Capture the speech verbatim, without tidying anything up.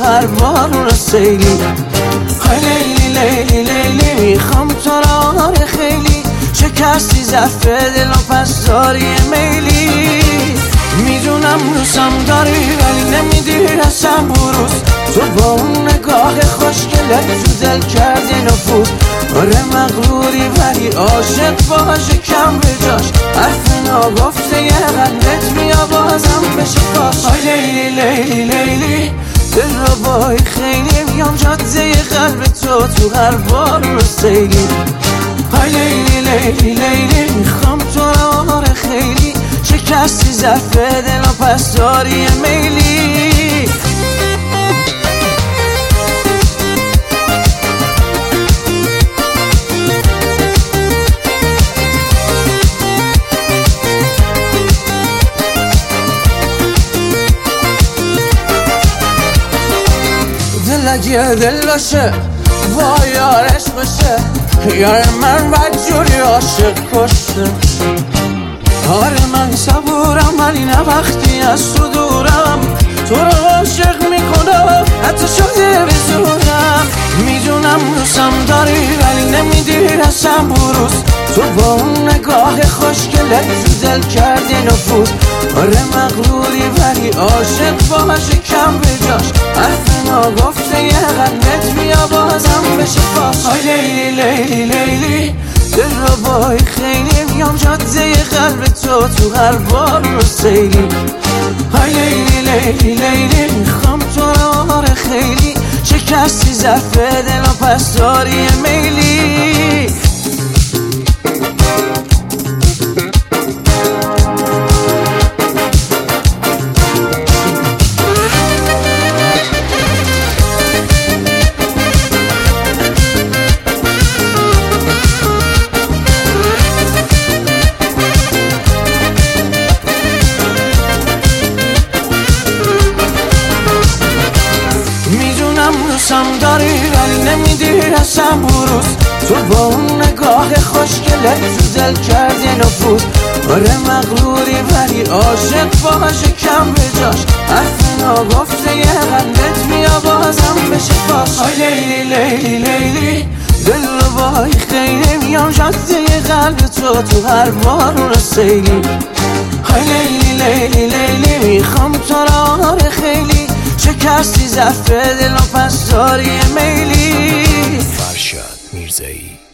هر بارون سیلی. های لیلی لیلی لیلی میخوام تو را آره خیلی، شکستی ظرف دل و پس داری میلی. میدونم دوستم داری ولی نمیدی رسم بروز، تو با اون نگاه خوشگلت تو دل کردی نفوذ. آره مغروری ولی عاشق باشه کم به جاش، حرف ناگفته یه قلبت بیا بازم بشه پاش. آی لیلی لیلی لیلی دل رو بای خیلی، میام جاده قلب تو تو هر بارون سیلی. آی لیلی لیلی لیلی میخوام تو را آره خیلی، شکستی ظرف دل و پس داری میلی. دل اگه دل باشه با یارش باشه، یار من بدجوری عاشق کشه. آره من صبورم ولی نه وقتی از تو دورم، تو رو عاشق میکنم حتی شده بزورم. میدونم دوستم داری ولی نمیدی رسم بروز، تو با اون نگاه خوشگلت تو دل کردی نفوذ. آره مغروری ولی عاشق باشه کم به جاش، حرف ناگفته یه قلبت بیا بازم بشه پاس. آی لیلی لیلی لیلی دل رو بای خیلی، میام جاده قلب تو تو هر بارون سیلی. آی لیلی لیلی لیلی میخوام تو را آره خیلی، شکستی ظرف دل و پس داری میلی. دوستم داری ولی نمیدی رسم بروز، تو با اون نگاه خوشگلت تو دل کردی نفوذ. آره مغروری ولی عاشق باشه کم به جاش، حرف ناگفته یه قلبت بیا بازم بشه پاس. آی لیلی لیلی لیلی دل رو بای خیلی، میام جاده قلب تو تو هر بارون سیلی. آی لیلی لیلی لیلی میخوام تو را آره خیلی، شکستی ظرف دل و پس داری میلی. فرشاد میرزایی.